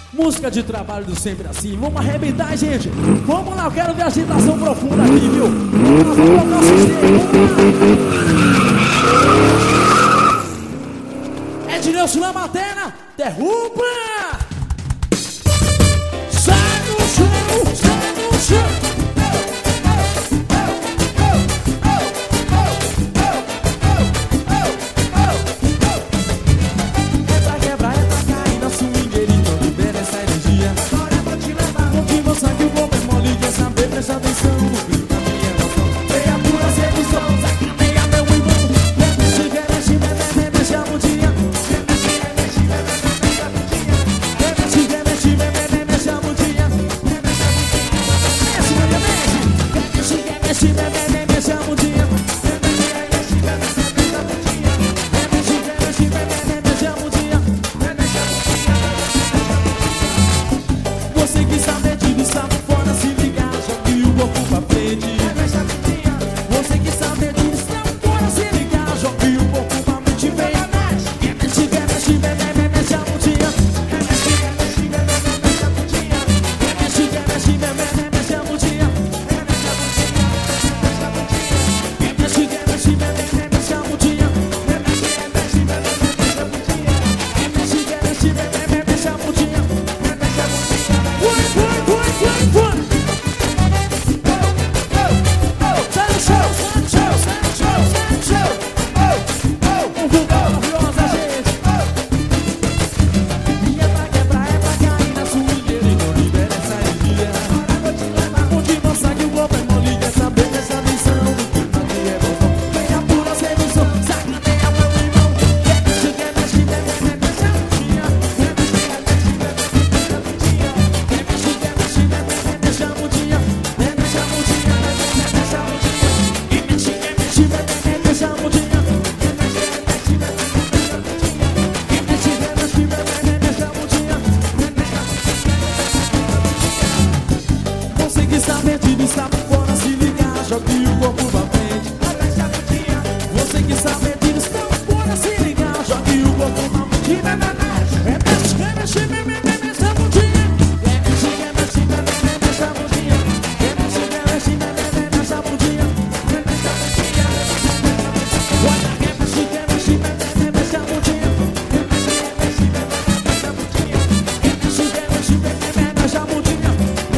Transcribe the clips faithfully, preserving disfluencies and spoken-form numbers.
Música de trabalho do Sempre Assim. Vamos arrebentar, gente. Vamos lá, eu quero ver a agitação profunda aqui, viu? Vamos lá, vamos colocar o sistema. Ednilson na materna. Derruba! Sai no chão, sai no chão. Presta atenção no grito da minha emoção. Veia pura sedução, sacaneia meu irmão. Mexe, mexe, mexe, mexe a mudinha. Mexe, mexe, mexe, mexe a mudinha. Mexe, mexe, mexe, mexe a mudinha. Mexe, mexe, mexe, mexe, mexe, mexe a mudinha. Você que sabe de estava fora, se ligar, jogue o corpo pra frente. Você que sabe de estava fora, se ligar, jogue o corpo pra frente. Vem, mexe, mexe, mexe, mexe, mexe a mudinha. Mexe, mexe, mexe, mexe a mudinha. Mexe, mexe, mexe, mexe a mudinha. Mexe, mexe, mexe, mexe a mudinha. Mexe, mexe, mexe, mexe a mudinha. Mexe, mexe, mexe, mexe a mudinha. Vai, vai, vai, vai, vai! Sai no chão, sai no chão, sai no chão, sai no chão! Um vulcão maravilhosa, gente! E é pra quebrar, é pra cair na swingueira e não libera essa energia. Onde mostra que o golpe é mole, quer saber dessa missão. Aqui é bom, vem a pura sedução, sacaneia meu irmão. Mexe, mexe, mexe, mexe a mudinha. Mexe, mexe, mexe, mexe a mudinha. Mexe, mexe, mexe, mexe a mudinha. Mexe a mudinha, mexe a mudinha. Mexe, mexe, mexe, mexe a mudinha. Mexe, mexe, mexe, mexe a mudinha. Mexe, mexe, mexe, mexe a mudinha. Você que está perdido, está por fora, se ligar, jogue o corpo pra frente. Você que está perdido, está por fora, se ligar, jogue o corpo pra frente. Mexe, mexe, mexe, mexe a mudinha. Mexe, mexe, mexe, mexe a mudinha. Mexe, mexe, mexe, mexe a mudinha. Olha, mexe, mexe, mexe, mexe a mudinha. Mexe, mexe, mexe, mexe a mudinha. Mexe, mexe, mexe, mexe a mudinha.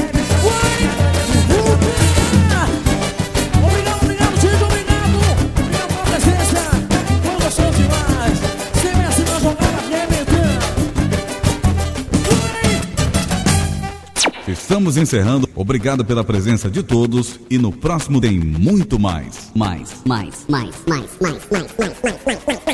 Obrigado, obrigado, gente, obrigado. Obrigado pela presença. Foi gostoso demais. Sempre assim na jogada arrebentando. Estamos encerrando. Obrigado pela presença de todos. E no próximo tem muito mais. Mais, mais, mais, mais, mais, mais, mais, mais, mais, mais.